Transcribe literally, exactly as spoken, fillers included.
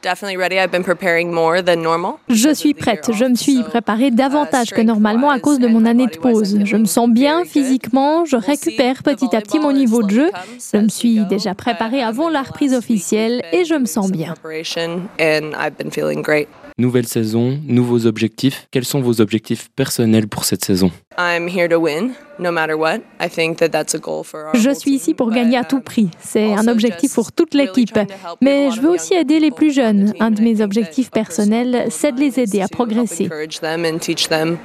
Je suis prête, je me suis préparée davantage que normalement à cause de mon année de pause. Je me sens bien physiquement, je récupère petit à petit mon niveau de jeu. Je me suis déjà préparée avant la reprise officielle et je me sens bien. Nouvelle saison, nouveaux objectifs. Quels sont vos objectifs personnels pour cette saison? Je suis ici pour gagner à tout prix. C'est un objectif pour toute l'équipe. Mais je veux aussi aider les plus jeunes. Un de mes objectifs personnels, c'est de les aider à progresser.